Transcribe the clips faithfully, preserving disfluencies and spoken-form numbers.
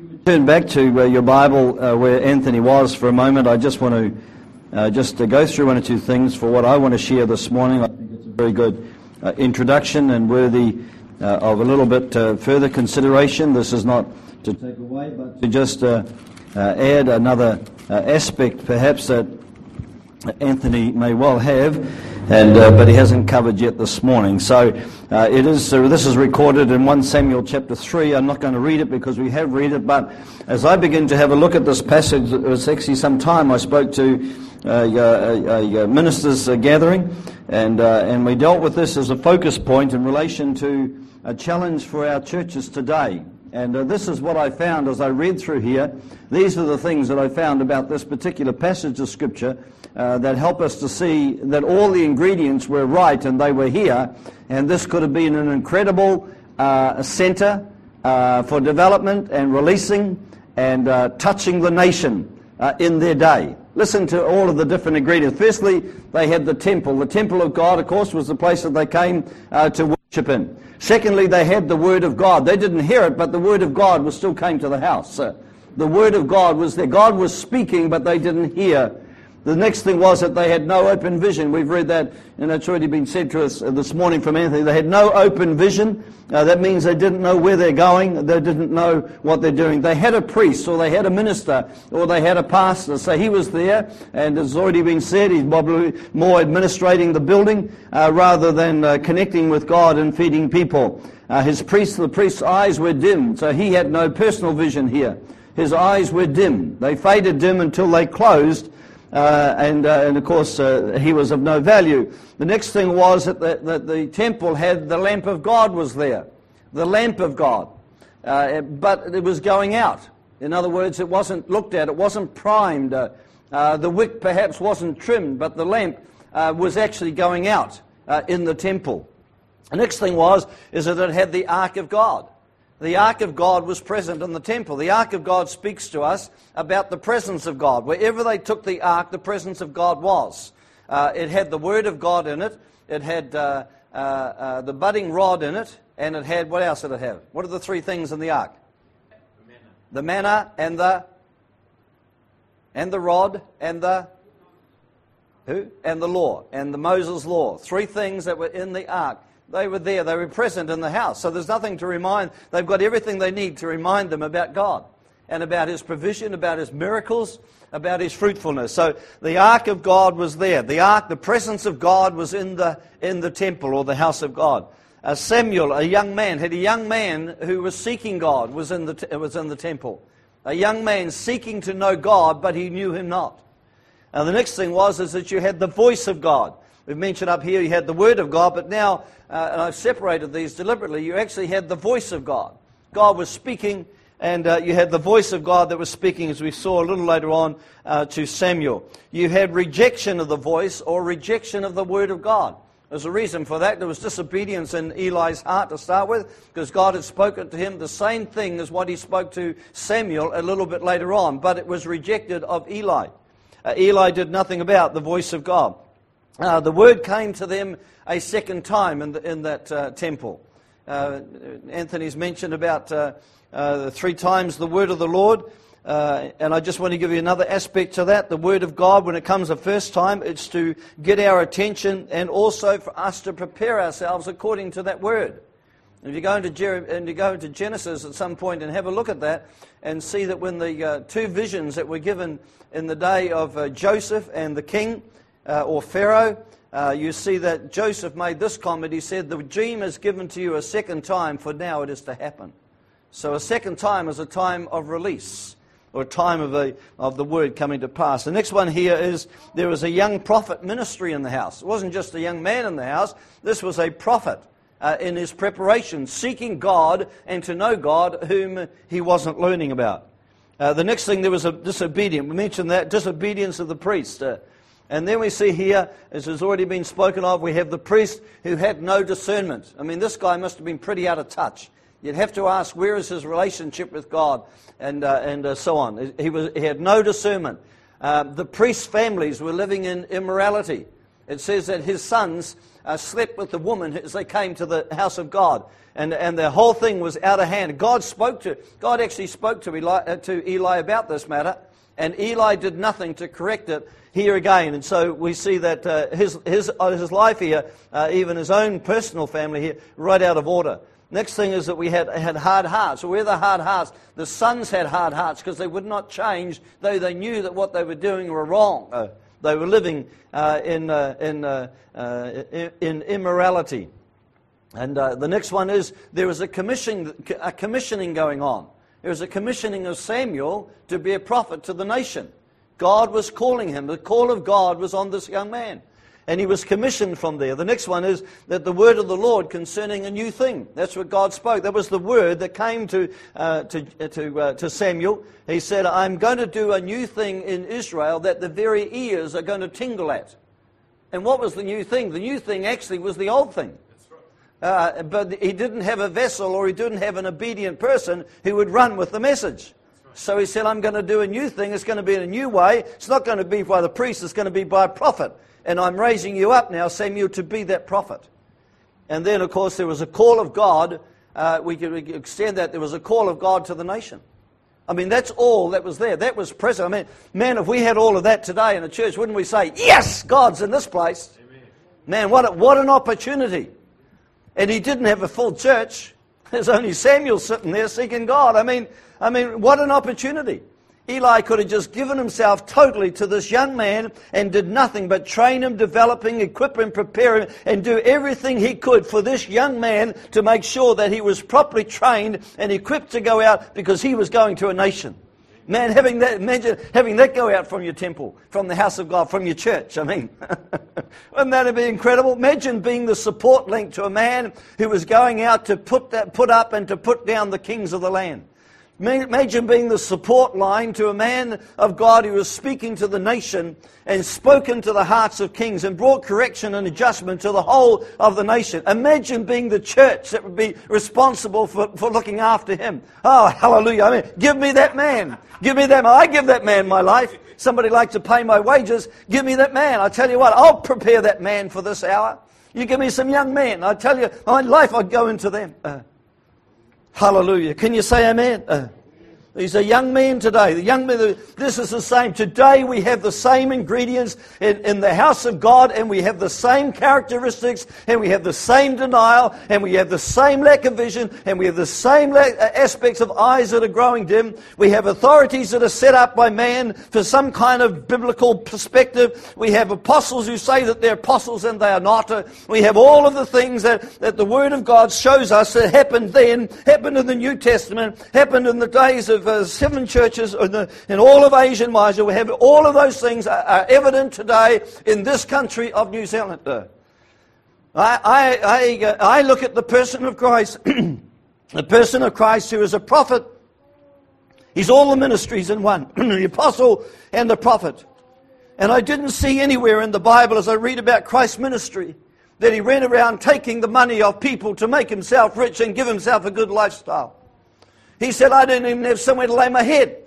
Turn back to uh, your Bible uh, where Anthony was for a moment. I just want to uh, just uh, go through one or two things for what I want to share this morning. I think it's a very good uh, introduction and worthy uh, of a little bit uh, further consideration. This is not to take away, but to just uh, uh, add another uh, aspect perhaps that Anthony may well have, and uh, but he hasn't covered yet this morning. So uh, it is. Uh, this is recorded in First Samuel chapter three. I'm not going to read it because we have read it. But as I begin to have a look at this passage, it was actually some time I spoke to uh, a, a, a ministers' uh, gathering, and uh, and we dealt with this as a focus point in relation to a challenge for our churches today. And uh, this is what I found as I read through here. These are the things that I found about this particular passage of Scripture uh, that help us to see that all the ingredients were right and they were here. And this could have been an incredible uh, center uh, for development and releasing and uh, touching the nation uh, in their day. Listen to all of the different ingredients. Firstly, they had the temple. The temple of God, of course, was the place that they came uh, to worship in. Secondly, they had the Word of God. They didn't hear it, but the Word of God was still came to the house. Uh, the Word of God was there. God was speaking, but they didn't hear. The next thing was that they had no open vision. We've read that, and it's already been said to us this morning from Anthony. They had no open vision. Uh, that means they didn't know where they're going. They didn't know what they're doing. They had a priest, or they had a minister, or they had a pastor. So he was there, and it's already been said, he's probably more administrating the building uh, rather than uh, connecting with God and feeding people. Uh, his priest, the priest's eyes were dim, so he had no personal vision here. His eyes were dim. They faded dim until they closed. Uh, and, uh, and of course, uh, he was of no value. The next thing was that the, that the temple had the lamp of God was there. The lamp of God. Uh, but it was going out. In other words, it wasn't looked at. It wasn't primed. Uh, uh, the wick perhaps wasn't trimmed, but the lamp uh, was actually going out uh, in the temple. The next thing was is that it had the Ark of God. The Ark of God was present in the temple. The Ark of God speaks to us about the presence of God. Wherever they took the Ark, the presence of God was. Uh, it had the Word of God in it. It had uh, uh, uh, the budding rod in it. And it had, what else did it have? What are the three things in the Ark? The manna. The manna and the, and the rod and the, who? And the law. And the Moses law. Three things that were in the Ark. They were there. They were present in the house. So there's nothing to remind. They've got everything they need to remind them about God and about His provision, about His miracles, about His fruitfulness. So the Ark of God was there. The Ark, the presence of God was in the in the temple or the house of God. Uh, Samuel, a young man, had a young man who was seeking God, was in the t- was in the temple. A young man seeking to know God, but he knew Him not. And the next thing was is that you had the voice of God. We've mentioned up here you had the Word of God, but now, uh, and I've separated these deliberately, you actually had the voice of God. God was speaking, and uh, you had the voice of God that was speaking, as we saw a little later on, uh, to Samuel. You had rejection of the voice or rejection of the Word of God. There's a reason for that. There was disobedience in Eli's heart to start with, because God had spoken to him the same thing as what He spoke to Samuel a little bit later on, but it was rejected of Eli. Uh, Eli did nothing about the voice of God. Uh, the word came to them a second time in, the, in that uh, temple. Uh, Anthony's mentioned about uh, uh, three times the word of the Lord. Uh, and I just want to give you another aspect to that. The word of God, when it comes the first time, it's to get our attention and also for us to prepare ourselves according to that word. If you go into, Jer- and you go into Genesis at some point and have a look at that and see that when the uh, two visions that were given in the day of uh, Joseph and the king, Uh, or Pharaoh, uh, you see that Joseph made this comment. He said, the dream is given to you a second time, for now it is to happen. So a second time is a time of release, or a time of the, of the word coming to pass. The next one here is, there was a young prophet ministry in the house. It wasn't just a young man in the house. This was a prophet uh, in his preparation, seeking God and to know God whom he wasn't learning about. Uh, the next thing, there was a disobedience. We mentioned that, disobedience of the priest. Uh, And then we see here, as has already been spoken of, we have the priest who had no discernment. I mean, this guy must have been pretty out of touch. You'd have to ask, where is his relationship with God, and uh, and uh, so on. He was he had no discernment. Uh, the priest's families were living in immorality. It says that his sons uh, slept with the woman as they came to the house of God. And, and the whole thing was out of hand. God spoke to, God actually spoke to Eli, uh, to Eli about this matter. And Eli did nothing to correct it here again. And so we see that uh, his, his, uh, his life here, uh, even his own personal family here, right out of order. Next thing is that we had, had hard hearts. So where the hard hearts? The sons had hard hearts because they would not change, though they knew that what they were doing were wrong. Uh, they were living uh, in, uh, in, uh, uh, in immorality. And uh, the next one is there was a commissioning, a commissioning going on. There was a commissioning of Samuel to be a prophet to the nation. God was calling him. The call of God was on this young man. And he was commissioned from there. The next one is that the word of the Lord concerning a new thing. That's what God spoke. That was the word that came to uh, to to, uh, to Samuel. He said, I'm going to do a new thing in Israel that the very ears are going to tingle at. And what was the new thing? The new thing actually was the old thing. Uh, but he didn't have a vessel, or he didn't have an obedient person who would run with the message. So he said, I'm going to do a new thing. It's going to be in a new way. It's not going to be by the priest. It's going to be by a prophet. And I'm raising you up now, Samuel, to be that prophet. And then, of course, there was a call of God. Uh, we could extend that. There was a call of God to the nation. I mean, that's all that was there. That was present. I mean, man, if we had all of that today in the church, wouldn't we say, yes, God's in this place? Amen. Man, what, a, what an opportunity. And he didn't have a full church. There's only Samuel sitting there seeking God. I mean, I mean, what an opportunity. Eli could have just given himself totally to this young man and did nothing but train him, develop him, equip him, prepare him, and do everything he could for this young man to make sure that he was properly trained and equipped to go out because he was going to a nation. Man, having that, imagine having that go out from your temple, from the house of God, from your church. I mean, wouldn't that be incredible? Imagine being the support link to a man who was going out to put that, put up and to put down the kings of the land. Imagine being the support line to a man of God who was speaking to the nation and spoken to the hearts of kings and brought correction and adjustment to the whole of the nation. Imagine being the church that would be responsible for, for looking after him. Oh, hallelujah. I mean, give me that man. Give me that man. I give that man my life. Somebody like to pay my wages. Give me that man. I tell you what, I'll prepare that man for this hour. You give me some young men. I tell you, my life, I'd go into them. Uh, Hallelujah. Can you say amen? Uh, he's a young man today. The young man, this is the same. Today we have the same ingredients in, in the house of God, and we have the same characteristics, and we have the same denial, and we have the same lack of vision, and we have the same la- aspects of eyes that are growing dim. We have authorities that are set up by man for some kind of biblical perspective. We have apostles who say that they're apostles and they are not. We have all of the things that, that the Word of God shows us that happened then, happened in the New Testament, happened in the days of uh, seven churches in, the, in all of Asia Minor. We have all of those things are, are evident today in this country of New Zealand. Uh, I, I, I, uh, I look at the person of Christ, the person of Christ who is a prophet. He's all the ministries in one, the apostle and the prophet. And I didn't see anywhere in the Bible as I read about Christ's ministry that he ran around taking the money of people to make himself rich and give himself a good lifestyle. He said, I didn't even have somewhere to lay my head.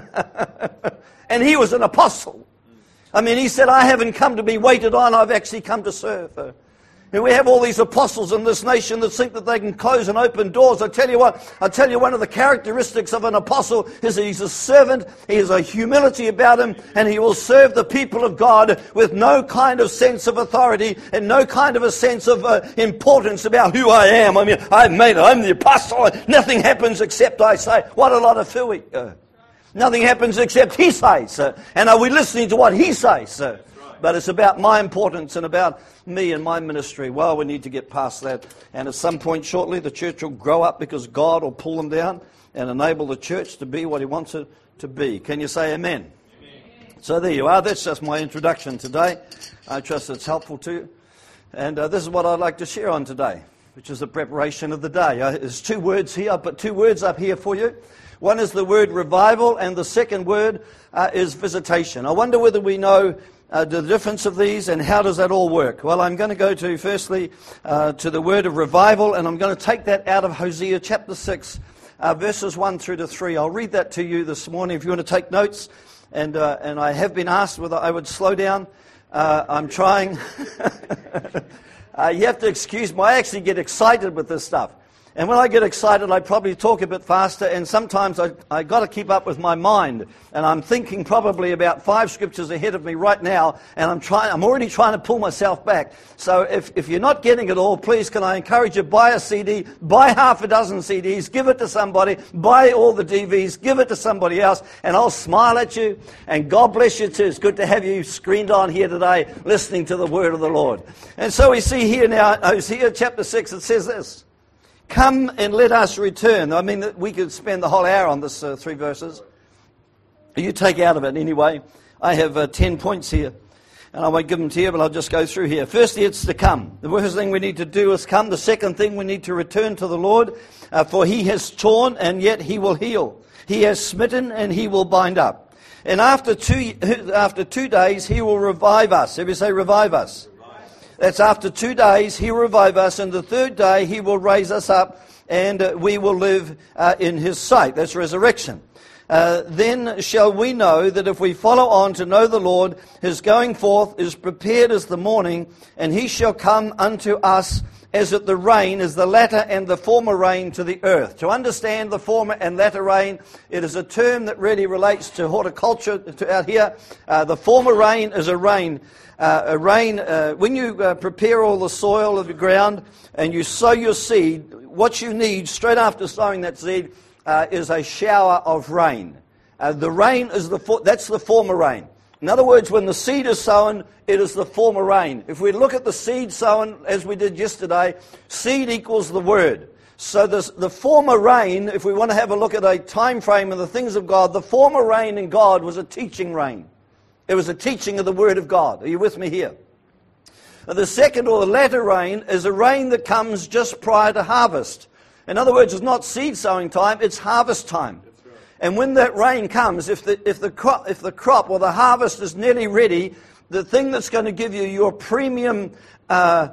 And he was an apostle. I mean, he said, I haven't come to be waited on, I've actually come to serve. And we have all these apostles in this nation that think that they can close and open doors. I tell you what, I tell you one of the characteristics of an apostle is that he's a servant, he has a humility about him, and he will serve the people of God with no kind of sense of authority and no kind of a sense of uh, importance about who I am. I mean, I've made it, I'm the apostle, nothing happens except I say. What a lot of phooey. Uh, nothing happens except he says. Uh, and are we listening to what he says? Uh, But it's about my importance and about me and my ministry. Well, we need to get past that. And at some point shortly, the church will grow up because God will pull them down and enable the church to be what he wants it to be. Can you say amen? Amen. So there you are. That's just my introduction today. I trust it's helpful to you. And uh, this is what I'd like to share on today, which is the preparation of the day. Uh, there's two words here. I put two words up here for you. One is the word revival, and the second word uh, is visitation. I wonder whether we know Uh, the difference of these and how does that all work? Well, I'm going to go to firstly uh, to the word of revival, and I'm going to take that out of Hosea chapter six, uh, verses one through to three. I'll read that to you this morning if you want to take notes. And uh, and I have been asked whether I would slow down. Uh, I'm trying. Uh, you have to excuse me. I actually get excited with this stuff. And when I get excited, I probably talk a bit faster, and sometimes I I got to keep up with my mind. And I'm thinking probably about five scriptures ahead of me right now, and I'm trying. I'm already trying to pull myself back. So if, if you're not getting it all, please can I encourage you, buy a C D, buy half a dozen C Ds, give it to somebody, buy all the D Vs, give it to somebody else, and I'll smile at you, and God bless you too. It's good to have you screened on here today, listening to the word of the Lord. And so we see here now, Hosea chapter six, it says this. Come and let us return. I mean, we could spend the whole hour on this uh, three verses. You take out of it anyway. I have uh, ten points here, and I won't give them to you, but I'll just go through here. Firstly, it's to come. The first thing we need to do is come. The second thing, we need to return to the Lord, uh, for He has torn, and yet He will heal. He has smitten, and He will bind up. And after two, after two days, He will revive us. Everybody say, revive us. That's after two days, He will revive us, and the third day He will raise us up, and uh, we will live uh, in His sight. That's resurrection. Uh, then shall we know that if we follow on to know the Lord, His going forth is prepared as the morning, and He shall come unto us as at the rain, as the latter and the former rain to the earth. To understand the former and latter rain, it is a term that really relates to horticulture to out here. Uh, the former rain is a rain. Uh, a rain, uh, when you uh, prepare all the soil of the ground and you sow your seed, what you need straight after sowing that seed uh, is a shower of rain. Uh, the rain is the for- that's the former rain. In other words, when the seed is sown, it is the former rain. If we look at the seed sown as we did yesterday, seed equals the word. So this, the former rain, if we want to have a look at a time frame of the things of God, the former rain in God was a teaching rain. It was a teaching of the Word of God. Are you with me here? The second, or the latter rain, is a rain that comes just prior to harvest. In other words, it's not seed sowing time, it's harvest time. Right. And when that rain comes, if the, if the crop, if the crop or the harvest is nearly ready, the thing that's going to give you your premium uh,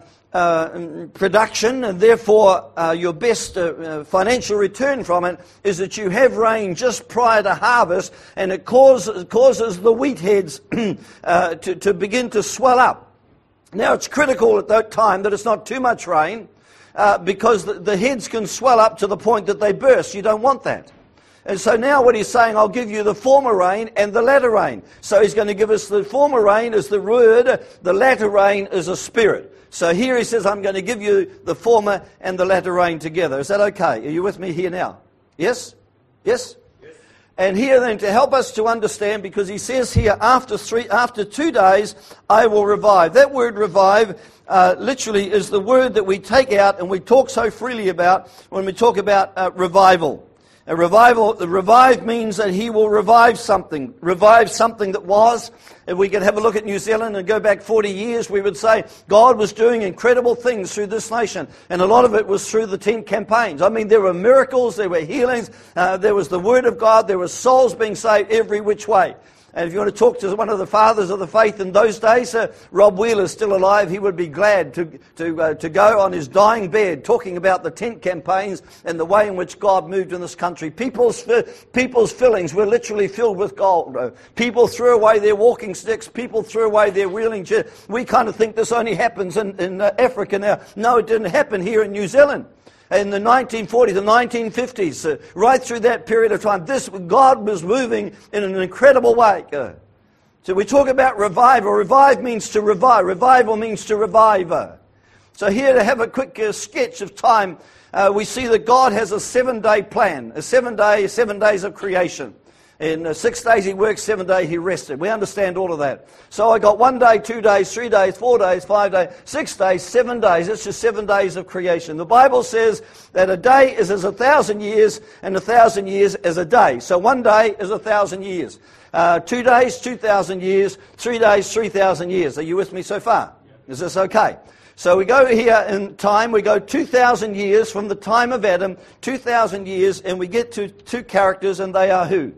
uh, production, and therefore uh, your best uh, uh, financial return from it, is that you have rain just prior to harvest, and it causes, causes the wheat heads uh, to, to begin to swell up. Now it's critical at that time that it's not too much rain, uh, because the, the heads can swell up to the point that they burst. You don't want that. And so now what he's saying, I'll give you the former rain and the latter rain. So he's going to give us the former rain as the word, the latter rain is a spirit. So here he says, I'm going to give you the former and the latter rain together. Is that okay? Are you with me here now? Yes? Yes? Yes. And here then, to help us to understand, because he says here, after three, after two days, I will revive. That word revive uh, literally is the word that we take out and we talk so freely about when we talk about uh, revival. A revival, the revive means that He will revive something, revive something that was. If we could have a look at New Zealand and go back forty years, we would say God was doing incredible things through this nation. And a lot of it was through the tent campaigns. I mean, there were miracles, there were healings, uh, there was the Word of God, there were souls being saved every which way. And if you want to talk to one of the fathers of the faith in those days, uh, Rob Wheeler's still alive, he would be glad to to uh, to go on his dying bed talking about the tent campaigns and the way in which God moved in this country. People's people's fillings were literally filled with gold. Uh, people threw away their walking sticks. People threw away their wheeling chairs. We kind of think this only happens in, in uh, Africa now. No, it didn't happen here in New Zealand. In the nineteen forties, the nineteen fifties, uh, right through that period of time, this God was moving in an incredible way. Uh, so we talk about revival. Revive means to revive. Revival means to revive. Uh. So here to have a quick uh, sketch of time, uh, we see that God has a seven-day plan, a seven-day, seven days of creation. In uh, six days He worked, seven days He rested. We understand all of that. So I got one day, two days, three days, four days, five days, six days, seven days. It's just seven days of creation. The Bible says that a day is as a thousand years, and a thousand years as a day. So one day is a thousand years. Uh, two days, two thousand years. Three days, three thousand years. Are you with me so far? Is this okay? So we go here in time, we go two thousand years from the time of Adam, two thousand years, and we get to two characters, and they are who?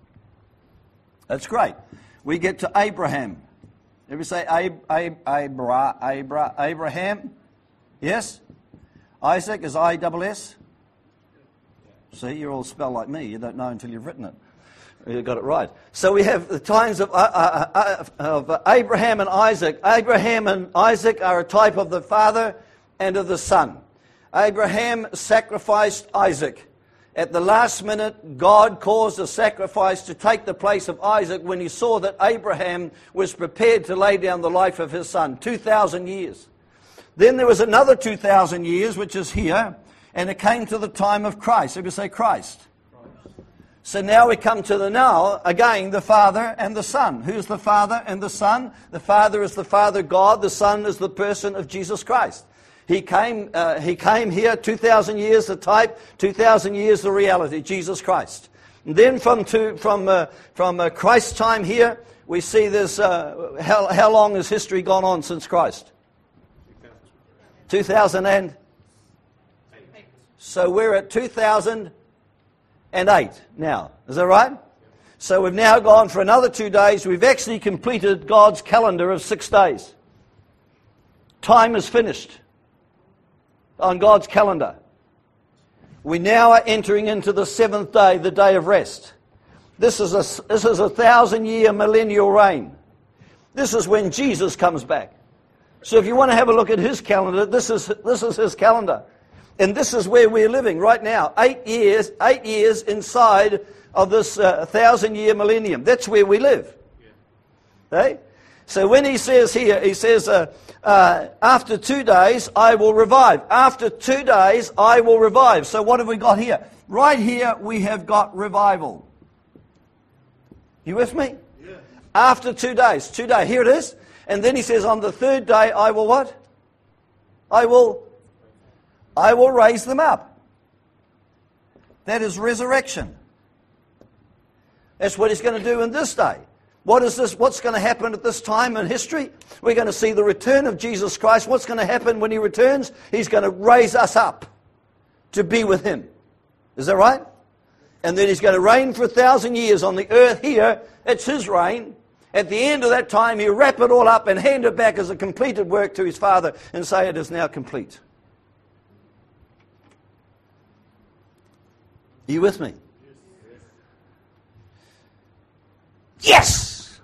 That's great. We get to Abraham. Everybody say Ab- Ab- Abra- Abra- Abraham? Yes? Isaac is I S S? See, you're all spelled like me. You don't know until you've written it. You got it right. So we have the times of, uh, uh, uh, of Abraham and Isaac. Abraham and Isaac are a type of the father and of the son. Abraham sacrificed Isaac. At the last minute, God caused a sacrifice to take the place of Isaac when he saw that Abraham was prepared to lay down the life of his son. two thousand years. Then there was another two thousand years, which is here, and it came to the time of Christ. Everybody say Christ. So now we come to the now, again, the Father and the Son. Who's the Father and the Son? The Father is the Father God. The Son is the person of Jesus Christ. He came uh, He came here, two thousand years the type, two thousand years the reality, Jesus Christ. And then from to, from uh, from uh, Christ's time here, we see this, uh, how, how long has history gone on since Christ? two thousand and? So we're at two thousand and eight now. Is that right? So we've now gone for another two days. We've actually completed God's calendar of six days. Time is finished on God's calendar. We now are entering into the seventh day, the day of rest. This is a, this is a thousand-year millennial reign. This is when Jesus comes back. So if you want to have a look at his calendar, this is, this is his calendar. And this is where we're living right now. Eight years, eight years inside of this uh, thousand-year millennium. That's where we live. Yeah. Okay? So when he says here, he says, uh, uh, after two days I will revive. After two days I will revive. So what have we got here? Right here we have got revival. You with me? Yeah. After two days. Two days. Here it is. And then he says, on the third day I will what? I will... I will raise them up. That is resurrection. That's what he's going to do in this day. What is this? What's going to happen at this time in history? We're going to see the return of Jesus Christ. What's going to happen when he returns? He's going to raise us up to be with him. Is that right? And then he's going to reign for a thousand years on the earth here. It's his reign. At the end of that time, he'll wrap it all up and hand it back as a completed work to his Father and say it is now complete. Are you with me? Yes!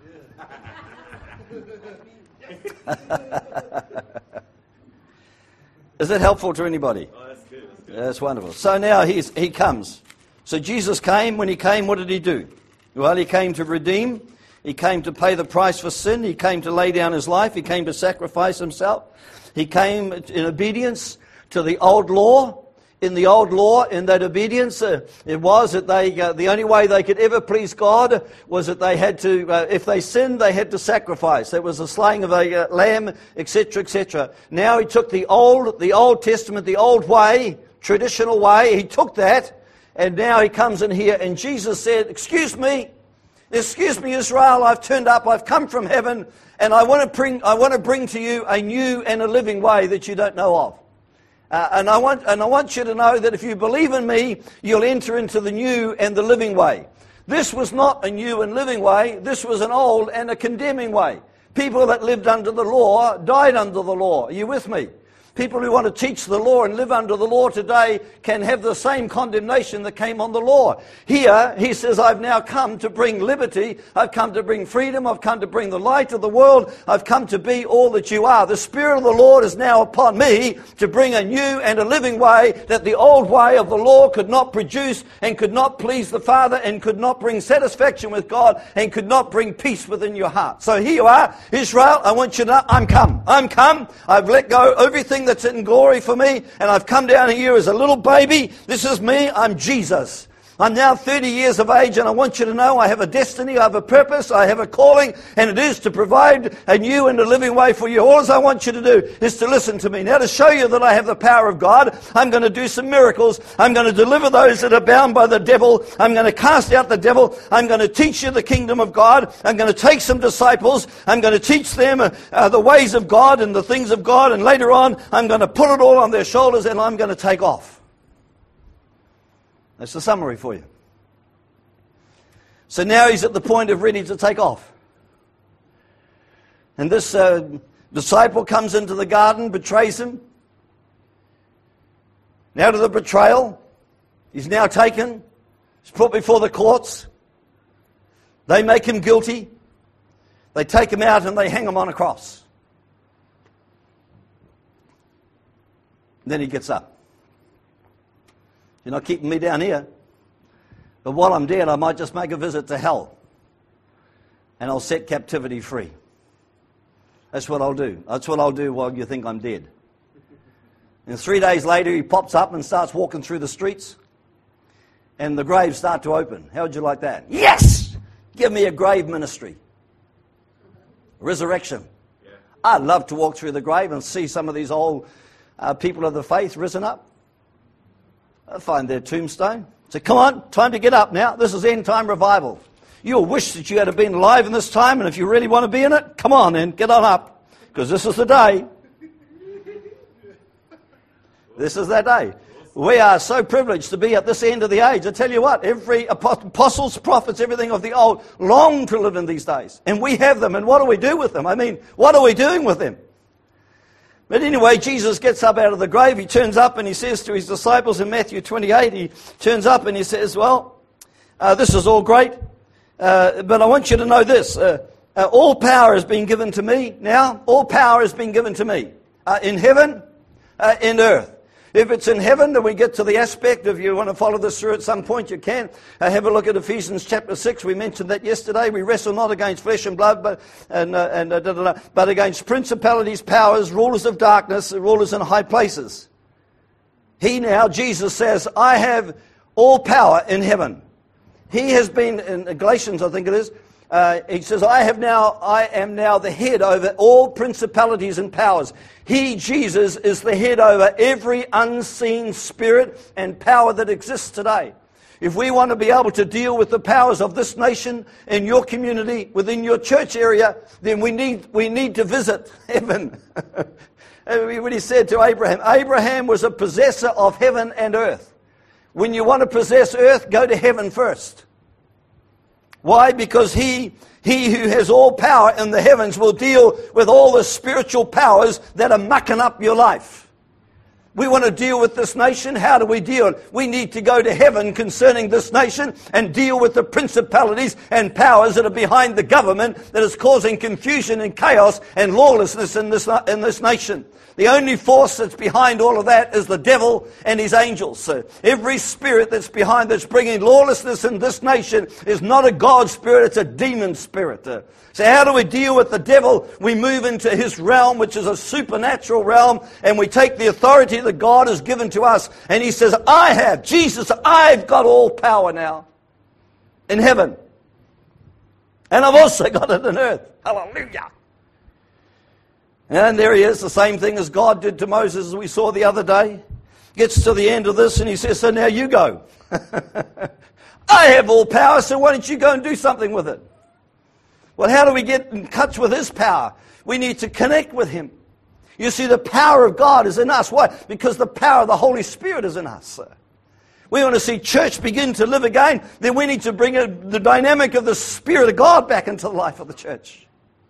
Is that helpful to anybody? Oh, that's good. That's good. That's wonderful. So now he's, he comes. So Jesus came. When he came, what did he do? Well, he came to redeem. He came to pay the price for sin. He came to lay down his life. He came to sacrifice himself. He came in obedience to the old law. In the old law, in that obedience, uh, it was that they uh, the only way they could ever please God was that they had to, uh, if they sinned, they had to sacrifice. That was the slaying of a uh, lamb, et cetera, et cetera. Now he took the old, the Old Testament, the old way, traditional way. He took that, and now he comes in here, and Jesus said, "Excuse me, excuse me, Israel. I've turned up. I've come from heaven, and I want to bring, I want to bring to you a new and a living way that you don't know of." Uh, and I want and I want you to know that if you believe in me, you'll enter into the new and the living way. This was not a new and living way. This was an old and a condemning way. People that lived under the law died under the law. Are you with me? People who want to teach the law and live under the law today can have the same condemnation that came on the law. Here, he says, I've now come to bring liberty. I've come to bring freedom. I've come to bring the light of the world. I've come to be all that you are. The Spirit of the Lord is now upon me to bring a new and a living way that the old way of the law could not produce and could not please the Father and could not bring satisfaction with God and could not bring peace within your heart. So here you are, Israel. I want you to know, I'm come. I'm come. I've let go everything that's in glory for me, and I've come down here as a little baby. This is me. I'm Jesus. I'm now thirty years of age, and I want you to know I have a destiny, I have a purpose, I have a calling, and it is to provide a new and a living way for you. All I want you to do is to listen to me. Now, to show you that I have the power of God, I'm going to do some miracles. I'm going to deliver those that are bound by the devil. I'm going to cast out the devil. I'm going to teach you the kingdom of God. I'm going to take some disciples. I'm going to teach them uh, uh, the ways of God and the things of God, and later on, I'm going to put it all on their shoulders, and I'm going to take off. That's the summary for you. So now he's at the point of ready to take off. And this uh, disciple comes into the garden, betrays him. Now to the betrayal. He's now taken. He's put before the courts. They make him guilty. They take him out and they hang him on a cross. Then he gets up. You're not keeping me down here. But while I'm dead, I might just make a visit to hell. And I'll set captivity free. That's what I'll do. That's what I'll do while you think I'm dead. And three days later, he pops up and starts walking through the streets. And the graves start to open. How would you like that? Yes! Give me a grave ministry. Resurrection. Yeah. I'd love to walk through the grave and see some of these old uh, people of the faith risen up. I'd find their tombstone. Say, come on, time to get up now. This is end time revival. You'll wish that you had been alive in this time, and if you really want to be in it, come on then, get on up. Because this is the day. This is that day. We are so privileged to be at this end of the age. I tell you what, every apostles, prophets, everything of the old long to live in these days. And we have them. And what do we do with them? I mean, what are we doing with them? But anyway, Jesus gets up out of the grave. He turns up and he says to his disciples in Matthew twenty-eight, he turns up and he says, well, uh, this is all great, uh, but I want you to know this. Uh, uh, all power has been given to me now. All power has been given to me uh, in heaven, uh, in earth. If it's in heaven, then we get to the aspect, if you want to follow this through at some point, you can. Uh, have a look at Ephesians chapter six. We mentioned that yesterday. We wrestle not against flesh and blood, but and, uh, and uh, da, da, da, but against principalities, powers, rulers of darkness, rulers in high places. He now, Jesus says, I have all power in heaven. He has been, in Galatians I think it is, Uh, he says, I have now, I am now the head over all principalities and powers. He, Jesus, is the head over every unseen spirit and power that exists today. If we want to be able to deal with the powers of this nation, in your community, within your church area, then we need, we need to visit heaven. When he said to Abraham, Abraham was a possessor of heaven and earth. When you want to possess earth, go to heaven first. Why? Because he, he who has all power in the heavens will deal with all the spiritual powers that are mucking up your life. We want to deal with this nation. How do we deal? We need to go to heaven concerning this nation and deal with the principalities and powers that are behind the government that is causing confusion and chaos and lawlessness in this, in this nation. The only force that's behind all of that is the devil and his angels. So every spirit that's behind, that's bringing lawlessness in this nation is not a God spirit, it's a demon spirit. Uh, so how do we deal with the devil? We move into his realm, which is a supernatural realm, and we take the authority that God has given to us. And he says, I have, Jesus, I've got all power now in heaven. And I've also got it on earth. Hallelujah. And there he is, the same thing as God did to Moses, as we saw the other day. Gets to the end of this and he says, so now you go. I have all power, so why don't you go and do something with it? Well, how do we get in touch with his power? We need to connect with him. You see, the power of God is in us. Why? Because the power of the Holy Spirit is in us. We want to see church begin to live again, then we need to bring a, the dynamic of the Spirit of God back into the life of the church.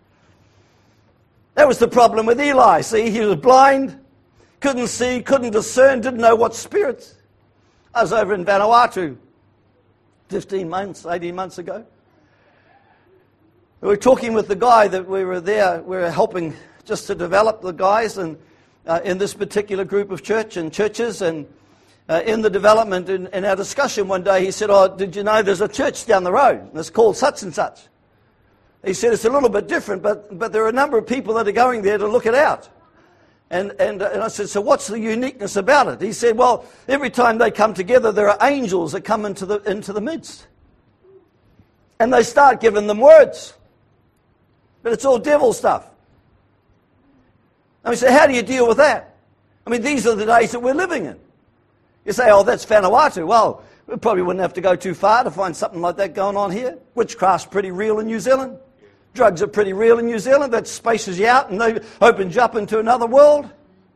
That was the problem with Eli. See, he was blind, couldn't see, couldn't discern, didn't know what spirits. I was over in Vanuatu fifteen months, eighteen months ago. We were talking with the guy that we were there, we were helping just to develop the guys and uh, in this particular group of church and churches. And uh, in the development, in, in our discussion one day, he said, oh, did you know there's a church down the road? And it's called such and such. He said, it's a little bit different, but, but there are a number of people that are going there to look it out. And, and, and I said, so what's the uniqueness about it? He said, well, every time they come together, there are angels that come into the, into the midst. And they start giving them words. But it's all devil stuff. And we say, how do you deal with that? I mean, these are the days that we're living in. You say, oh, that's Vanuatu. Well, we probably wouldn't have to go too far to find something like that going on here. Witchcraft's pretty real in New Zealand. Drugs are pretty real in New Zealand. That spaces you out and they opens you up into another world.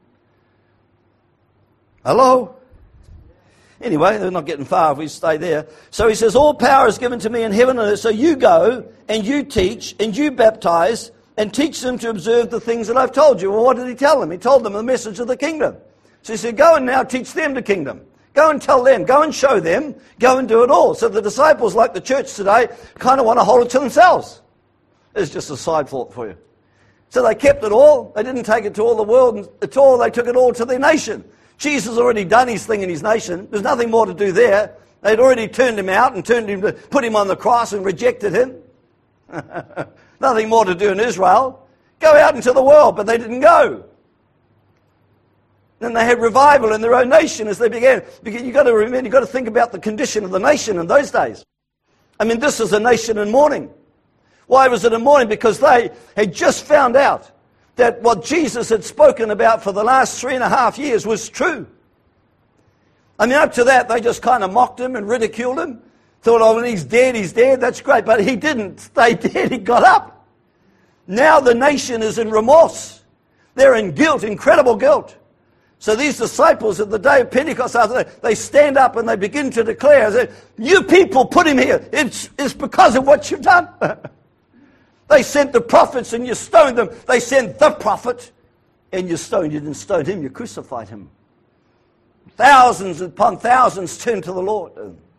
Hello? Anyway, they're not getting far if we stay there. So he says, all power is given to me in heaven and earth. So you go and you teach and you baptize and teach them to observe the things that I've told you. Well, what did he tell them? He told them the message of the kingdom. So he said, go and now teach them the kingdom. Go and tell them. Go and show them. Go and do it all. So the disciples, like the church today, kind of want to hold it to themselves. It's just a side thought for you. So they kept it all. They didn't take it to all the world at all. They took it all to their nation. Jesus already done his thing in his nation. There's nothing more to do there. They'd already turned him out and turned him to put him on the cross and rejected him. Nothing more to do in Israel. Go out into the world, but they didn't go. Then they had revival in their own nation as they began. You've got to remember, you've got to think about the condition of the nation in those days. I mean, this is a nation in mourning. Why was it in mourning? Because they had just found out that what Jesus had spoken about for the last three and a half years was true. I mean, up to that, they just kind of mocked him and ridiculed him. Thought, oh, when he's dead, he's dead. That's great. But he didn't stay dead. He got up. Now the nation is in remorse. They're in guilt, incredible guilt. So these disciples at the day of Pentecost, they stand up and they begin to declare, you people put him here. It's, it's because of what you've done. They sent the prophets and you stoned them. They sent the prophet and you stoned. You didn't stone him, you crucified him. Thousands upon thousands turned to the Lord.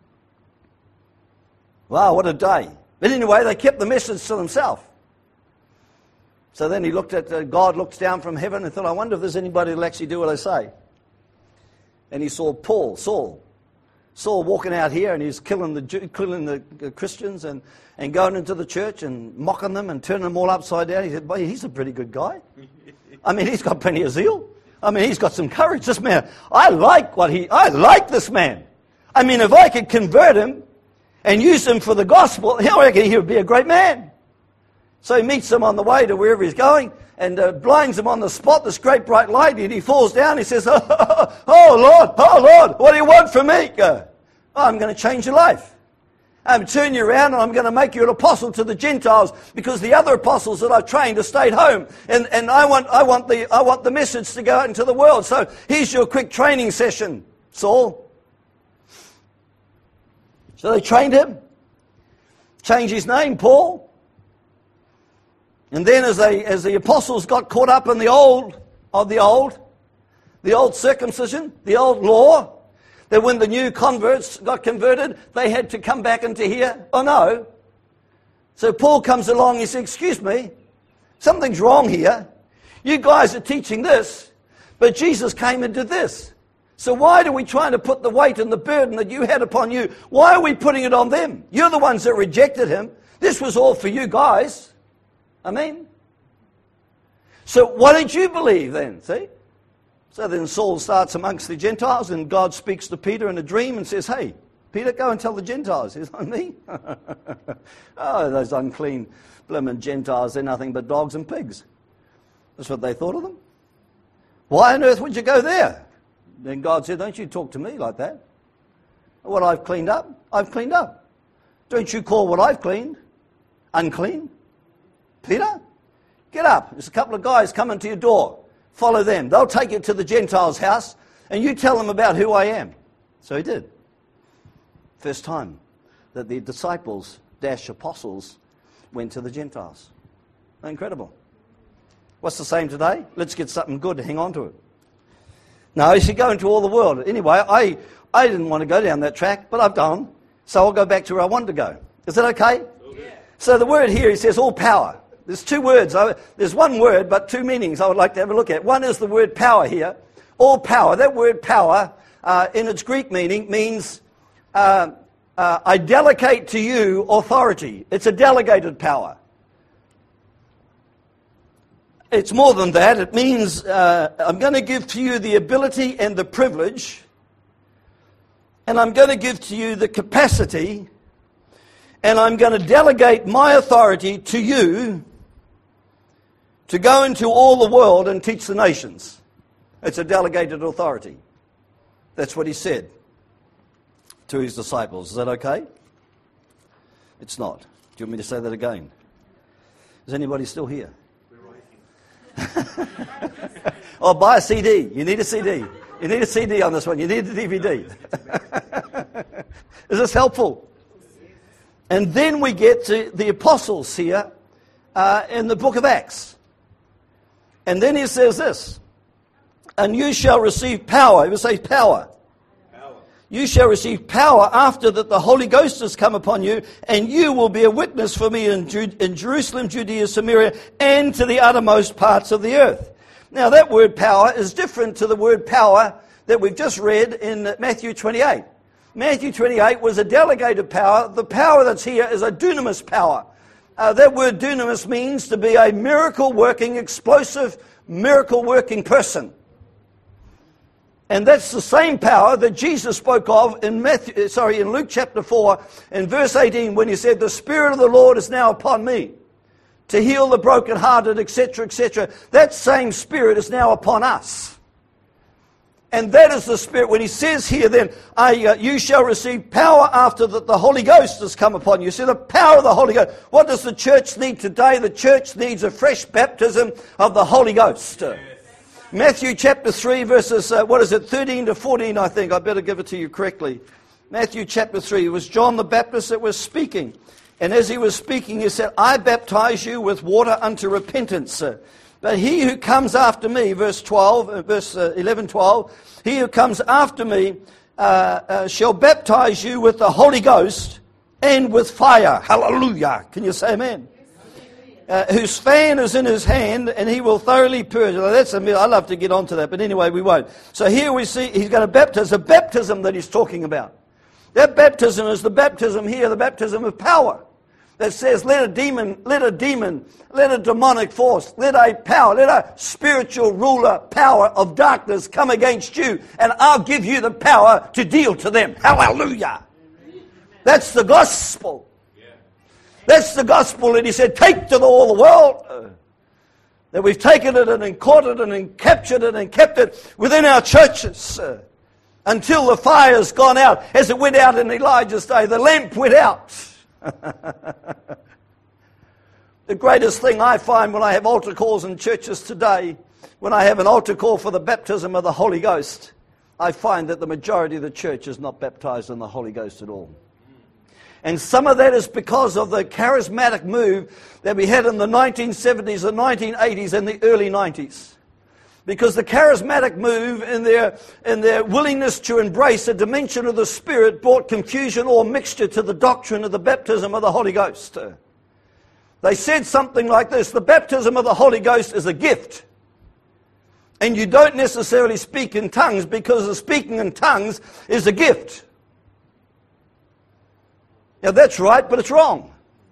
Wow, what a day. But anyway, they kept the message to themselves. So then he looked at, uh, God looks down from heaven and thought, I wonder if there's anybody who'll actually do what I say. And he saw Paul, Saul. Saul walking out here and he's killing the Jew, killing the uh, Christians and, and going into the church and mocking them and turning them all upside down. He said, boy, he's a pretty good guy. I mean, he's got plenty of zeal. I mean, he's got some courage. This man, I like what he, I like this man. I mean, if I could convert him and use him for the gospel, I reckon he would be a great man. So he meets him on the way to wherever he's going and uh, blinds him on the spot, this great bright light, and he falls down. He says, oh, oh, oh Lord, oh Lord, what do you want from me? Go, oh, I'm going to change your life. I'm going to turn you around and I'm going to make you an apostle to the Gentiles because the other apostles that I've trained have stayed home. And, and I want, I want the, I want the message to go out into the world. So here's your quick training session, Saul. So they trained him. Changed his name, Paul. And then as they, as the apostles got caught up in the old, of the old, the old circumcision, the old law, that when the new converts got converted, they had to come back into here. Oh no. So Paul comes along and he says, excuse me, something's wrong here. You guys are teaching this, but Jesus came and did this. So why are we trying to put the weight and the burden that you had upon you? Why are we putting it on them? You're the ones that rejected him. This was all for you guys. Amen? So what did you believe then? See? So then Saul starts amongst the Gentiles and God speaks to Peter in a dream and says, hey, Peter, go and tell the Gentiles. He says, oh, me? Oh, those unclean blimmin' Gentiles, they're nothing but dogs and pigs. That's what they thought of them. Why on earth would you go there? Then God said, don't you talk to me like that. What I've cleaned up, I've cleaned up. Don't you call what I've cleaned unclean? Peter, get up. There's a couple of guys coming to your door. Follow them. They'll take you to the Gentiles' house and you tell them about who I am. So he did. First time that the disciples dash apostles went to the Gentiles. Incredible. What's the same today? Let's get something good to hang on to it. No, you should go into all the world. Anyway, I, I didn't want to go down that track, but I've gone. So I'll go back to where I wanted to go. Is that okay? Yeah. So the word here, he says all power. There's two words. There's one word, but two meanings I would like to have a look at. One is the word power here. All power. That word power, uh, in its Greek meaning, means uh, uh, I delegate to you authority. It's a delegated power. It's more than that. It means uh, I'm going to give to you the ability and the privilege, and I'm going to give to you the capacity, and I'm going to delegate my authority to you to go into all the world and teach the nations. It's a delegated authority. That's what he said to his disciples. Is that okay? It's not. Do you want me to say that again? Is anybody still here? Oh, buy a C D. You need a C D. You need a C D on this one. You need a D V D. Is this helpful? And then we get to the apostles here uh, in the book of Acts. And then he says this, and you shall receive power. He will say power. Power. You shall receive power after that the Holy Ghost has come upon you, and you will be a witness for me in, Ju- in Jerusalem, Judea, Samaria, and to the uttermost parts of the earth. Now that word power is different to the word power that we've just read in Matthew twenty-eight. Matthew twenty-eight was a delegated power. The power that's here is a dunamis power. Uh, that word dunamis means to be a miracle-working, explosive, miracle-working person. And that's the same power that Jesus spoke of in Matthew, sorry, in Luke chapter four, in verse eighteen, when he said, "The Spirit of the Lord is now upon me, to heal the brokenhearted," et cetera, et cetera. That same Spirit is now upon us. And that is the Spirit. When he says here then, I, uh, you shall receive power after that the Holy Ghost has come upon you. See, the power of the Holy Ghost. What does the church need today? The church needs a fresh baptism of the Holy Ghost. Yes. Matthew chapter three, verses, uh, what is it, thirteen to fourteen, I think. I better give it to you correctly. Matthew chapter three. It was John the Baptist that was speaking. And as he was speaking, he said, "I baptize you with water unto repentance. But he who comes after me," verse twelve, uh, verse uh, eleven, twelve, "he who comes after me uh, uh, shall baptize you with the Holy Ghost and with fire." Hallelujah. Can you say amen? Uh, whose fan is in his hand, and he will thoroughly purge. Now, that's a, I love to get onto that, but anyway, we won't. So here we see he's going to baptize, the baptism that he's talking about. That baptism is the baptism here, the baptism of power. That says, let a demon, let a demon, let a demonic force, let a power, let a spiritual ruler, power of darkness come against you, and I'll give you the power to deal to them. Hallelujah. That's the gospel. That's the gospel that he said, take to the, all the world. Uh, that we've taken it and caught it and captured it and kept it within our churches uh, until the fire's gone out. As it went out in Elijah's day, the lamp went out. The greatest thing I find when I have altar calls in churches today, when I have an altar call for the baptism of the Holy Ghost, I find that the majority of the church is not baptized in the Holy Ghost at all. And some of that is because of the charismatic move that we had in the nineteen seventies, the nineteen eighties, and the early nineties. Because the charismatic move in their, in their willingness to embrace a dimension of the Spirit brought confusion or mixture to the doctrine of the baptism of the Holy Ghost. They said something like this: the baptism of the Holy Ghost is a gift. And you don't necessarily speak in tongues because the speaking in tongues is a gift. Now that's right, but it's wrong.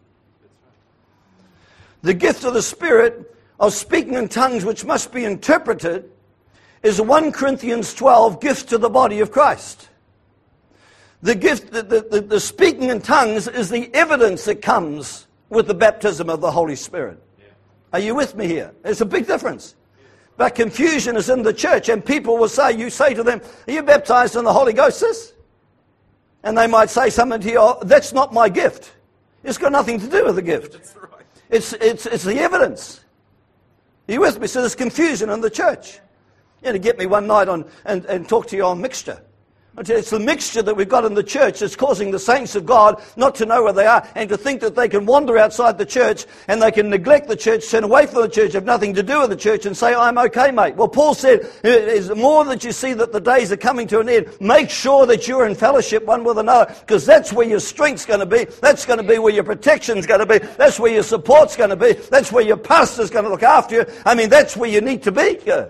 The gift of the Spirit of speaking in tongues, which must be interpreted, is First Corinthians twelve, gift to the body of Christ. The gift, the, the, the speaking in tongues is the evidence that comes with the baptism of the Holy Spirit. Yeah. Are you with me here? There's a big difference. But confusion is in the church, and people will say, you say to them, "Are you baptized in the Holy Ghost, sis?" And they might say something to you, "Oh, that's not my gift." It's got nothing to do with the gift. That's right. It's, it's, it's the evidence. Are you with me? So there's confusion in the church. You know, to get me one night on and, and talk to you on mixture. It's the mixture that we've got in the church that's causing the saints of God not to know where they are and to think that they can wander outside the church and they can neglect the church, turn away from the church, have nothing to do with the church and say, "I'm okay, mate." Well, Paul said, it's more that you see that the days are coming to an end. Make sure that you're in fellowship one with another, because that's where your strength's going to be. That's going to be where your protection's going to be. That's where your support's going to be. That's where your pastor's going to look after you. I mean, that's where you need to be. Yeah.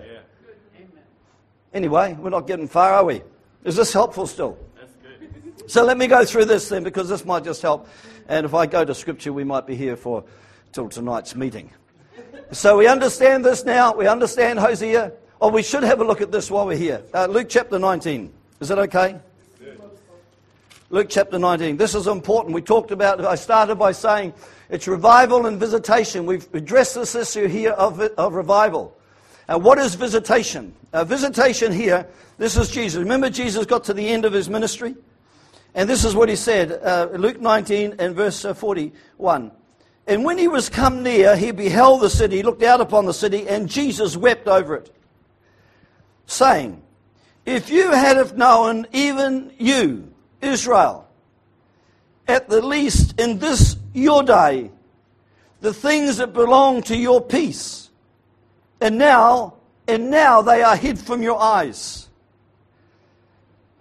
Anyway, we're not getting far, are we? Is this helpful still? That's good. So let me go through this then, because this might just help. And if I go to Scripture, we might be here for till tonight's meeting. So we understand this now. We understand Hosea. Or we should have a look at this while we're here. Uh, Luke chapter nineteen. Is that okay? Good. Luke chapter nineteen. This is important. We talked about, I started by saying it's revival and visitation. We've addressed this issue here of, of revival. Uh, what is visitation? Uh, visitation here, this is Jesus. Remember, Jesus got to the end of his ministry? And this is what he said, uh, Luke nineteen and verse uh, forty-one. "And when he was come near, he beheld the city, looked out upon the city, and Jesus wept over it, saying, If you had have known, even you, Israel, at the least in this your day, the things that belong to your peace, And now, and now they are hid from your eyes.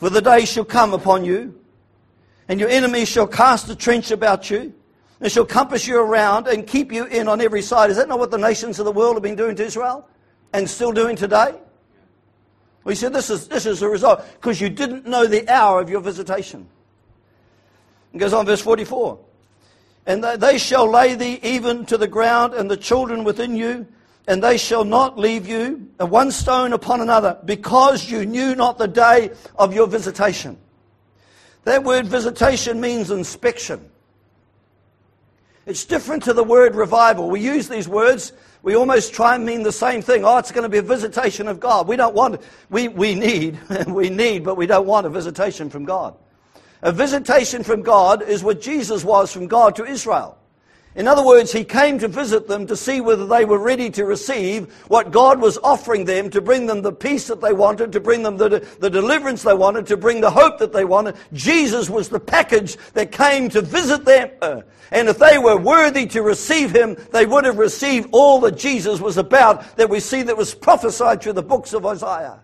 For the day shall come upon you, and your enemies shall cast a trench about you, and shall compass you around and keep you in on every side. Is that not what the nations of the world have been doing to Israel? And still doing today? We said this is, this is the result, because you didn't know the hour of your visitation. It goes on, verse forty-four. And they shall lay thee even to the ground, and the children within you, and they shall not leave you, and one stone upon another, because you knew not the day of your visitation. That word visitation means inspection. It's different to the word revival. We use these words, we almost try and mean the same thing. Oh, it's going to be a visitation of God. We don't want, we, we need, we need, but we don't want a visitation from God. A visitation from God is what Jesus was from God to Israel. In other words, he came to visit them to see whether they were ready to receive what God was offering them, to bring them the peace that they wanted, to bring them the, the deliverance they wanted, to bring the hope that they wanted. Jesus was the package that came to visit them. And if they were worthy to receive him, they would have received all that Jesus was about, that we see that was prophesied through the books of Isaiah.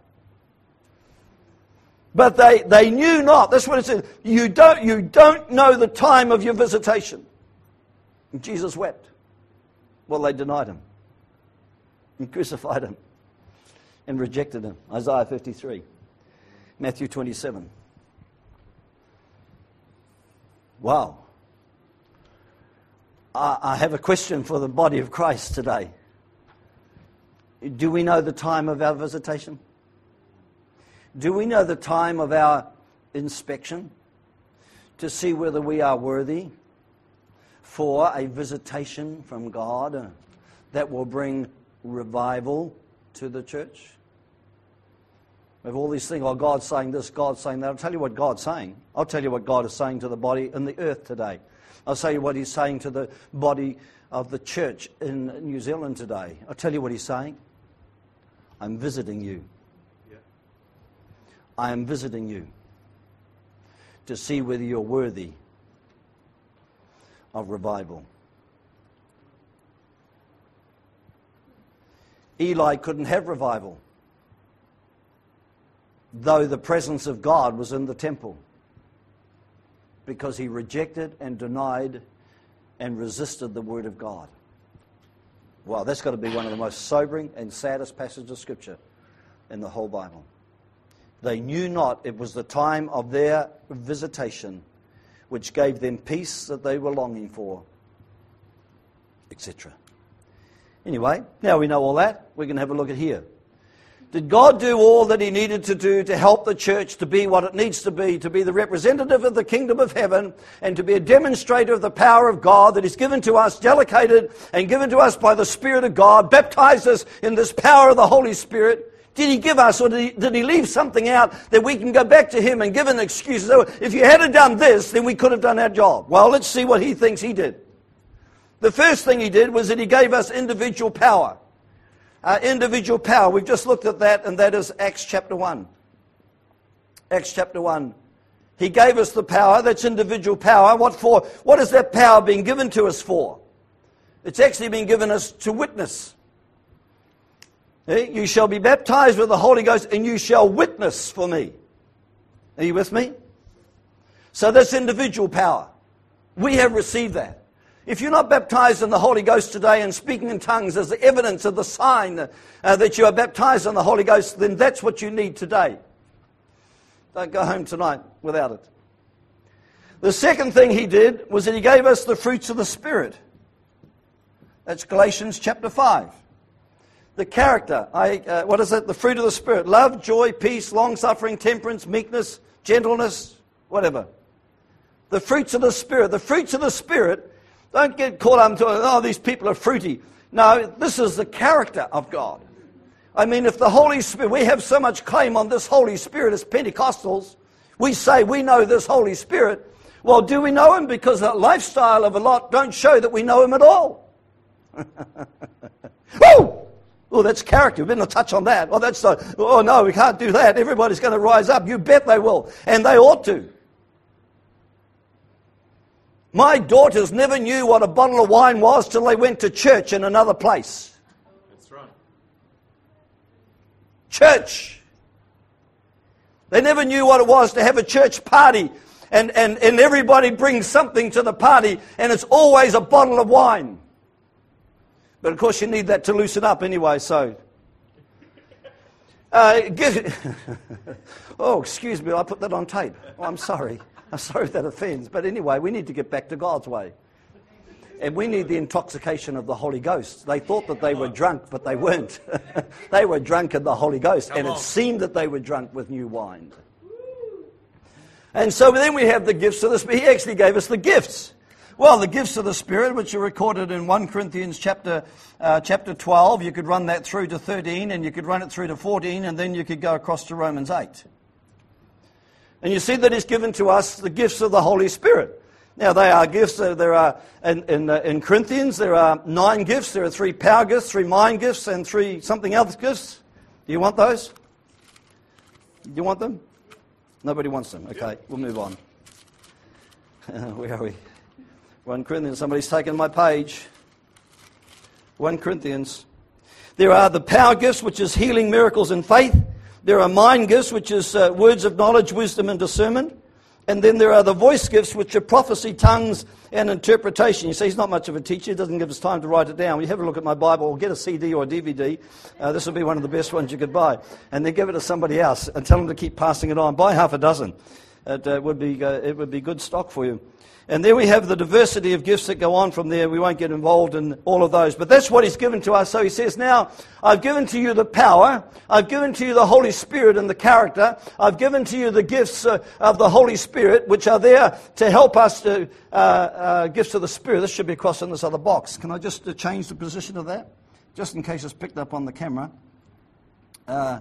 But they, they knew not. That's what it says. You don't, you don't know the time of your visitation. And Jesus wept. Well, they denied him and crucified him and rejected him. Isaiah fifty-three, Matthew twenty-seven. Wow. I, I have a question for the body of Christ today. Do we know the time of our visitation? Do we know the time of our inspection to see whether we are worthy for a visitation from God that will bring revival to the church? We have all these things, oh, God's saying this, God's saying that. I'll tell you what God's saying. I'll tell you what God is saying to the body in the earth today. I'll tell you what he's saying to the body of the church in New Zealand today. I'll tell you what he's saying. I'm visiting you. Yeah. I am visiting you to see whether you're worthy of revival. Eli couldn't have revival, though the presence of God was in the temple, because he rejected and denied and resisted the word of God. Wow, that's got to be one of the most sobering and saddest passages of Scripture in the whole Bible. They knew not it was the time of their visitation which gave them peace that they were longing for, et cetera. Anyway, now we know all that, we can have a look at here. Did God do all that he needed to do to help the church to be what it needs to be, to be the representative of the kingdom of heaven, and to be a demonstrator of the power of God that is given to us, delegated and given to us by the Spirit of God, baptized us in this power of the Holy Spirit? Did he give us, or did he, did he leave something out that we can go back to him and give an excuse? So if you had done this, then we could have done our job. Well, let's see what he thinks he did. The first thing he did was that he gave us individual power. Uh, individual power. We've just looked at that, and that is Acts chapter one. Acts chapter one. He gave us the power. That's individual power. What for? What is that power being given to us for? It's actually been given us to witness. You shall be baptized with the Holy Ghost, and you shall witness for me. Are you with me? So that's individual power. We have received that. If you're not baptized in the Holy Ghost today and speaking in tongues as the evidence of the sign uh, that you are baptized in the Holy Ghost, then that's what you need today. Don't go home tonight without it. The second thing he did was that he gave us the fruits of the Spirit. That's Galatians chapter five. The character, I, uh, what is it? The fruit of the Spirit. Love, joy, peace, long-suffering, temperance, meekness, gentleness, whatever. The fruits of the Spirit. The fruits of the Spirit, don't get caught up into, oh, these people are fruity. No, this is the character of God. I mean, if the Holy Spirit, we have so much claim on this Holy Spirit as Pentecostals. We say we know this Holy Spirit. Well, do we know him? Because the lifestyle of a lot don't show that we know him at all. Woo! Oh, that's character. We better not touch on that. Oh, that's the, oh no, we can't do that. Everybody's going to rise up. You bet they will. And they ought to. My daughters never knew what a bottle of wine was till they went to church in another place. That's right. Church. They never knew what it was to have a church party and, and, and everybody brings something to the party and it's always a bottle of wine. But of course you need that to loosen up anyway, so... Uh, give, oh, excuse me, I put that on tape. Oh, I'm sorry. I'm sorry if that offends. But anyway, we need to get back to God's way. And we need the intoxication of the Holy Ghost. They thought that they were drunk, but they weren't. They were drunk in the Holy Ghost. And it seemed that they were drunk with new wine. And so then we have the gifts of the Spirit. He actually gave us the gifts. Well, the gifts of the Spirit, which are recorded in First Corinthians chapter uh, chapter twelve, you could run that through to thirteen, and you could run it through to fourteen, and then you could go across to Romans eight. And you see that He's given to us the gifts of the Holy Spirit. Now, they are gifts. Uh, there are in in, uh, in Corinthians there are nine gifts. There are three power gifts, three mind gifts, and three something else gifts. Do you want those? Do you want them? Nobody wants them. Okay, we'll move on. Where are we? First Corinthians, somebody's taken my page. First Corinthians. There are the power gifts, which is healing, miracles, and faith. There are mind gifts, which is uh, words of knowledge, wisdom, and discernment. And then there are the voice gifts, which are prophecy, tongues, and interpretation. You see, he's not much of a teacher. He doesn't give us time to write it down. You have a look at my Bible or get a C D or a D V D. Uh, this will be one of the best ones you could buy. And then give it to somebody else and tell them to keep passing it on. Buy half a dozen. It uh, would be uh, it would be good stock for you. And there we have the diversity of gifts that go on from there. We won't get involved in all of those. But that's what He's given to us. So He says, now, I've given to you the power. I've given to you the Holy Spirit and the character. I've given to you the gifts uh, of the Holy Spirit, which are there to help us to, uh, uh, gifts of the Spirit. This should be across in this other box. Can I just uh, change the position of that? Just in case it's picked up on the camera. Uh,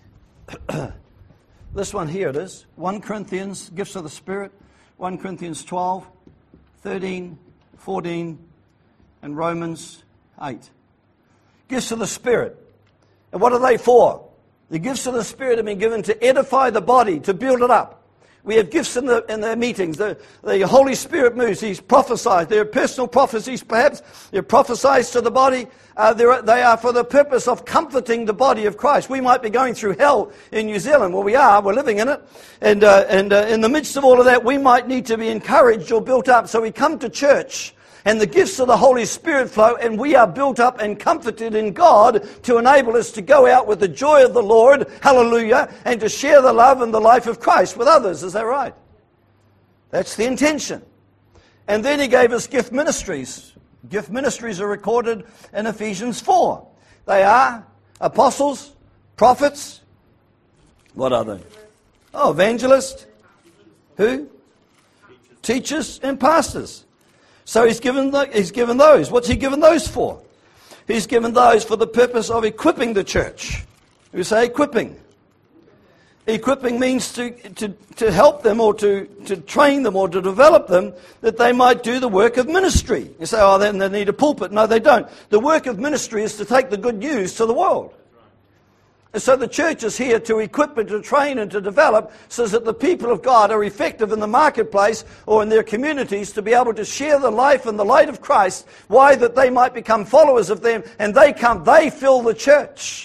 this one here it is. First Corinthians, gifts of the Spirit. First Corinthians twelve, thirteen, fourteen, and Romans eight. Gifts of the Spirit. And what are they for? The gifts of the Spirit have been given to edify the body, to build it up. We have gifts in the in the meetings. The, the Holy Spirit moves. He's prophesied. There are personal prophecies, perhaps. They're prophesied to the body. Uh, are, they are for the purpose of comforting the body of Christ. We might be going through hell in New Zealand. Well, we are. We're living in it. And, uh, and uh, in the midst of all of that, we might need to be encouraged or built up. So we come to church, and the gifts of the Holy Spirit flow, and we are built up and comforted in God to enable us to go out with the joy of the Lord, hallelujah, and to share the love and the life of Christ with others. Is that right? That's the intention. And then He gave us gift ministries. Gift ministries are recorded in Ephesians four. They are apostles, prophets. What are they? Oh, evangelists. Who? Teachers and pastors. So he's given, the, he's given those. What's He given those for? He's given those for the purpose of equipping the church. We say equipping. Equipping means to, to, to help them or to, to train them or to develop them that they might do the work of ministry. You say, oh, then they need a pulpit. No, they don't. The work of ministry is to take the good news to the world. And so the church is here to equip and to train and to develop so that the people of God are effective in the marketplace or in their communities to be able to share the life and the light of Christ. Why? That they might become followers of them, and they come, they fill the church.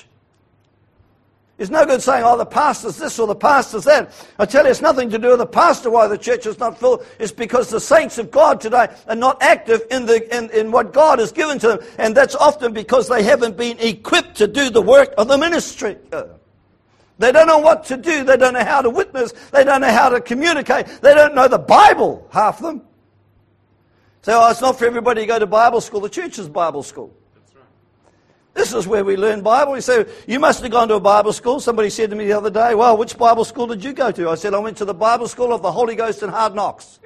It's no good saying, oh, the pastor's this or the pastor's that. I tell you, it's nothing to do with the pastor why the church is not filled. It's because the saints of God today are not active in, the, in, in what God has given to them. And that's often because they haven't been equipped to do the work of the ministry. They don't know what to do. They don't know how to witness. They don't know how to communicate. They don't know the Bible, half of them. So, oh, it's not for everybody to go to Bible school. The church is Bible school. This is where we learn Bible. You say, you must have gone to a Bible school. Somebody said to me the other day, well, which Bible school did you go to? I said, I went to the Bible school of the Holy Ghost and Hard Knocks.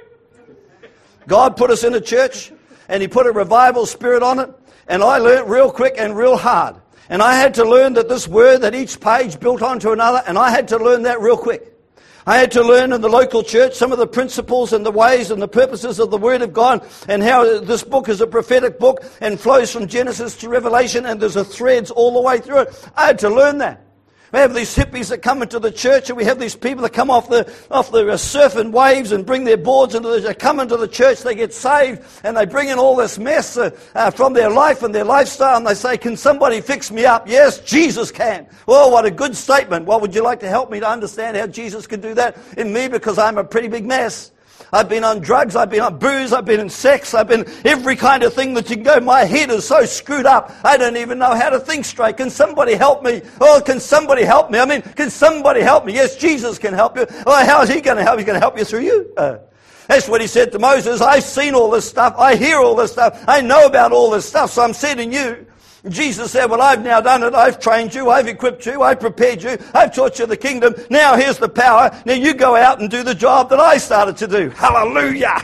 God put us in a church, and He put a revival spirit on it, and I learned real quick and real hard. And I had to learn that this word, that each page built onto another, and I had to learn that real quick. I had to learn in the local church some of the principles and the ways and the purposes of the Word of God, and how this book is a prophetic book and flows from Genesis to Revelation, and there's a threads all the way through it. I had to learn that. We have these hippies that come into the church, and we have these people that come off the off the uh, surfing waves and bring their boards into the, they come into the church, they get saved, and they bring in all this mess uh, uh, from their life and their lifestyle, and they say, can somebody fix me up? Yes, Jesus can. Well, what a good statement. Well, would you like to help me to understand how Jesus can do that in me, because I'm a pretty big mess? I've been on drugs, I've been on booze, I've been in sex, I've been every kind of thing that you can go. My head is so screwed up, I don't even know how to think straight. Can somebody help me? Oh, can somebody help me? I mean, can somebody help me? Yes, Jesus can help you. Well, how is he going to help? He's going to help you through you. Uh, that's what he said to Moses. I've seen all this stuff. I hear all this stuff. I know about all this stuff. So I'm sending you. Jesus said, well, I've now done it. I've trained you. I've equipped you. I've prepared you. I've taught you the kingdom. Now here's the power. Now you go out and do the job that I started to do. Hallelujah.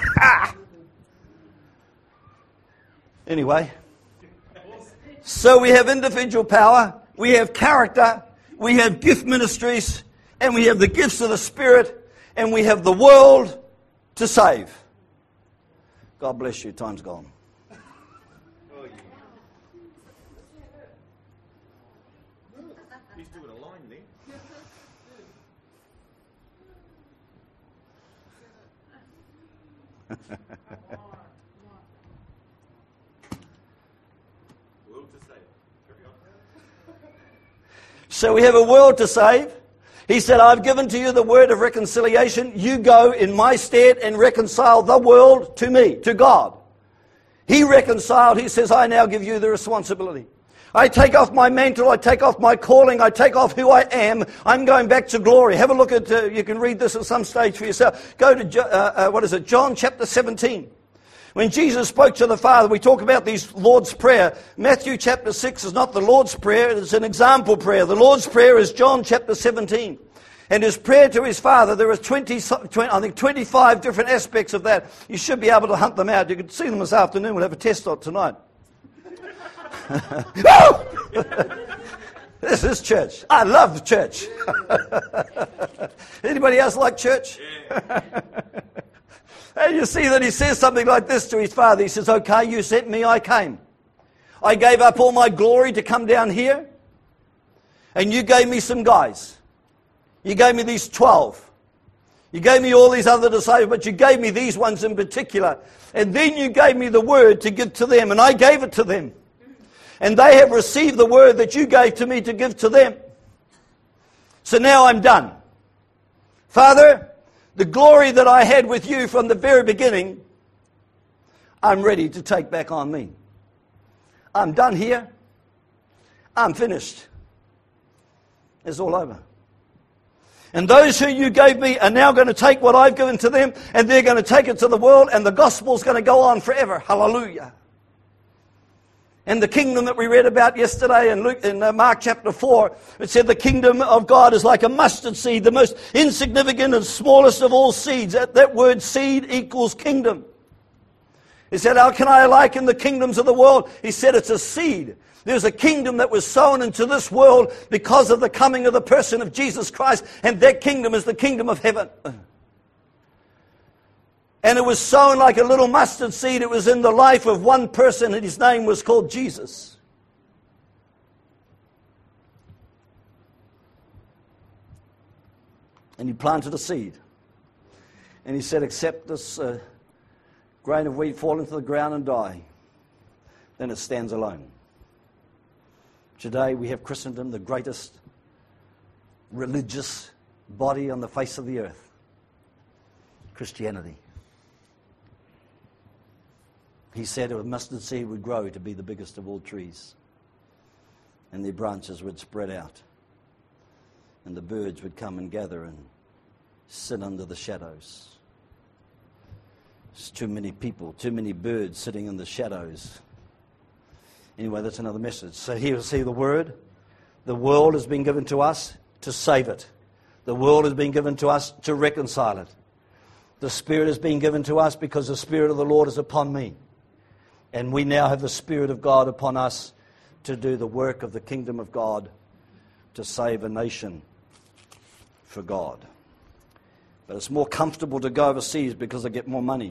Anyway, so we have individual power. We have character. We have gift ministries. And we have the gifts of the Spirit. And we have the world to save. God bless you. Time's gone. So we have a world to save. He said, I've given to you the word of reconciliation. You go in my stead and reconcile the world to me, to God. He reconciled. He says, I now give you the responsibility. I take off my mantle. I take off my calling. I take off who I am. I'm going back to glory. Have a look at, uh, you can read this at some stage for yourself. Go to, uh, uh, what is it, John chapter seventeen. When Jesus spoke to the Father, we talk about these Lord's Prayer. Matthew chapter six is not the Lord's Prayer, it's an example prayer. The Lord's Prayer is John chapter seventeen. And his prayer to his Father, there are twenty, twenty, I think twenty-five different aspects of that. You should be able to hunt them out. You can see them this afternoon. We'll have a test on tonight. This is church. I love church. Anybody else like church? And you see that he says something like this to his Father. He says, okay, you sent me, I came. I gave up all my glory to come down here. And you gave me some guys. You gave me these twelve. You gave me all these other disciples, but you gave me these ones in particular. And then you gave me the word to give to them, and I gave it to them. And they have received the word that you gave to me to give to them. So now I'm done. Father, the glory that I had with you from the very beginning, I'm ready to take back on me. I'm done here. I'm finished. It's all over. And those who you gave me are now going to take what I've given to them, and they're going to take it to the world, and the gospel's going to go on forever. Hallelujah. And the kingdom that we read about yesterday in, Luke, in uh, Mark chapter four, it said the kingdom of God is like a mustard seed, the most insignificant and smallest of all seeds. That, that word seed equals kingdom. He said, how can I liken the kingdoms of the world? He said it's a seed. There's a kingdom that was sown into this world because of the coming of the person of Jesus Christ, and that kingdom is the kingdom of heaven. And it was sown like a little mustard seed. It was in the life of one person, and his name was called Jesus. And he planted a seed. And he said, except this uh, grain of wheat fall into the ground and die, then it stands alone. Today we have Christendom, the greatest religious body on the face of the earth. Christianity. He said a mustard seed would grow to be the biggest of all trees. And their branches would spread out. And the birds would come and gather and sit under the shadows. There's too many people, too many birds sitting in the shadows. Anyway, that's another message. So here we see the word. The world has been given to us to save it. The world has been given to us to reconcile it. The Spirit has been given to us because the Spirit of the Lord is upon me. And we now have the Spirit of God upon us to do the work of the kingdom of God, to save a nation for God. But it's more comfortable to go overseas because I get more money.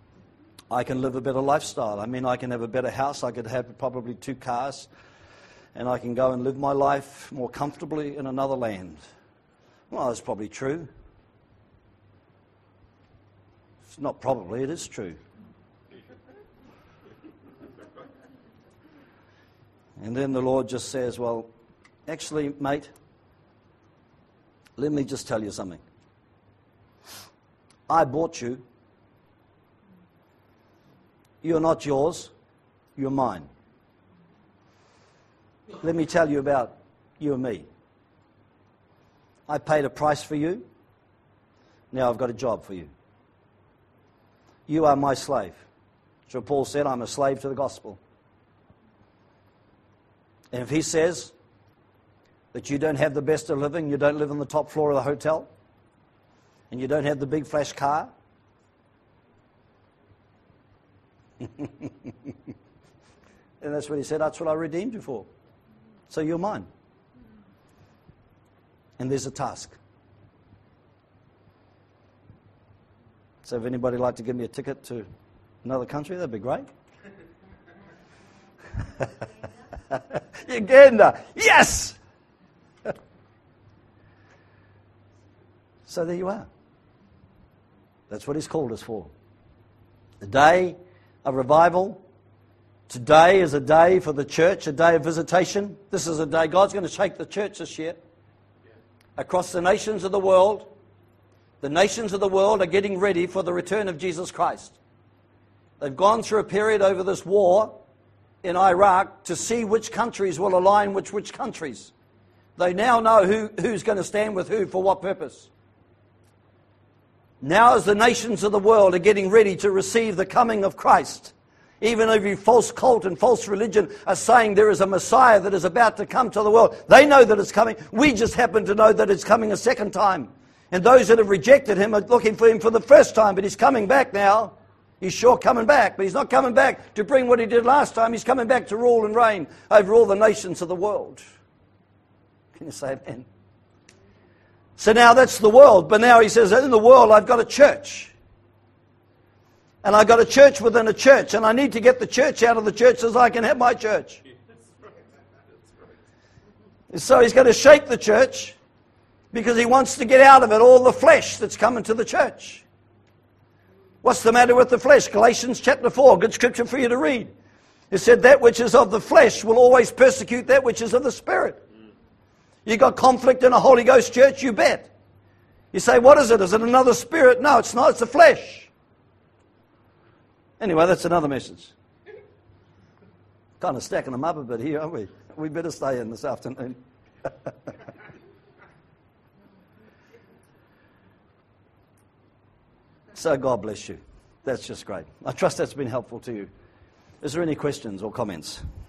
I can live a better lifestyle. I mean, I can have a better house. I could have probably two cars. and I can go and live my life more comfortably in another land. Well, that's probably true. It's not probably, it is true. And then the Lord just says, well, actually, mate, let me just tell you something. I bought you. You're not yours. You're mine. Let me tell you about you and me. I paid a price for you. Now I've got a job for you. You are my slave. So Paul said, I'm a slave to the gospel. And if he says that you don't have the best of living, you don't live on the top floor of the hotel, and you don't have the big flash car, and that's what he said, that's what I redeemed you for. So you're mine. And there's a task. So if anybody would like to give me a ticket to another country, that'd be great. Uganda, yes! So there you are. That's what he's called us for. The day of revival. Today is a day for the church, a day of visitation. This is a day God's going to shake the church this year. Across the nations of the world, the nations of the world are getting ready for the return of Jesus Christ. They've gone through a period over this war in Iraq to see which countries will align with which countries. They now know who, who's going to stand with who for what purpose. Now as the nations of the world are getting ready to receive the coming of Christ, even every false cult and false religion are saying there is a Messiah that is about to come to the world. They know that it's coming. We just happen to know that it's coming a second time. And those that have rejected him are looking for him for the first time, but he's coming back now. He's sure coming back, but he's not coming back to bring what he did last time. He's coming back to rule and reign over all the nations of the world. Can you say amen? So now that's the world, but now he says, in the world I've got a church. And I've got a church within a church, and I need to get the church out of the church so I can have my church. So he's going to shake the church because he wants to get out of it all the flesh that's coming to the church. What's the matter with the flesh? Galatians chapter four, good scripture for you to read. It said that which is of the flesh will always persecute that which is of the Spirit. You got conflict in a Holy Ghost church, you bet. You say, what is it? Is it another spirit? No, it's not. It's the flesh. Anyway, that's another message. Kind of stacking them up a bit here, aren't we? We better stay in this afternoon. So God bless you. That's just great. I trust that's been helpful to you. Is there any questions or comments?